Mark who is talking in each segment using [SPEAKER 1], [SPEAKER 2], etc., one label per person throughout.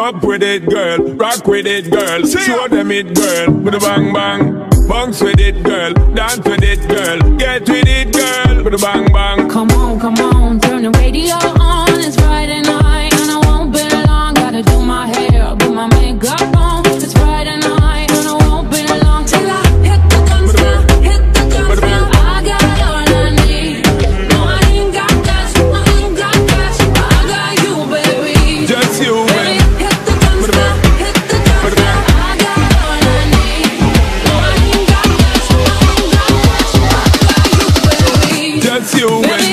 [SPEAKER 1] Up with it, girl. Rock with it, girl. Show them it, girl. With a bang bang. Bounce with it, girl. Dance with it, girl. Get with it, girl. With a bang bang.
[SPEAKER 2] Come on, turn the radio on. It's Friday night and I won't be long. Gotta do my hair, put my makeup on. It's Friday night and I won't be long till I hit the dance floor, hit the dance floor. I got all I need. No, I ain't got cash, I ain't got cash, but I got you, baby.
[SPEAKER 1] Just you,
[SPEAKER 2] baby. Hit the dance floor, hit the dance floor. I got all I need. No, I ain't got cash, I ain't got cash, but I got you, baby.
[SPEAKER 1] Just you, baby.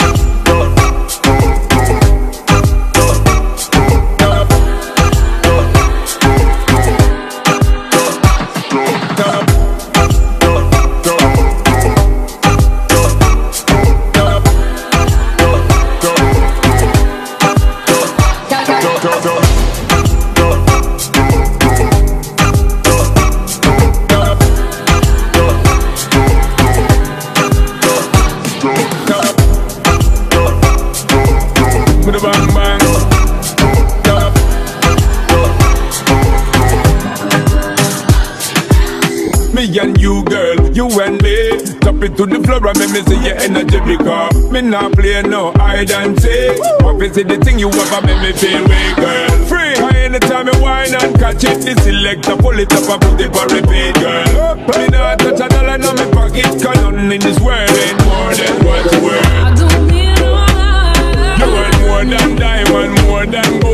[SPEAKER 1] Me and you, girl, you and me. Tap it to the floor and make me see your energy because me not play no hide and seek. What is it the thing you ever make me feel way, girl? Free. Anytime you whine and catch it, the selector pull it up and put it on repeat, girl. Me not touch a dollar in my pocket, cause nothing in this world ain't more than what's worth.
[SPEAKER 2] I don't need no other.
[SPEAKER 1] You want more than diamond, more than gold.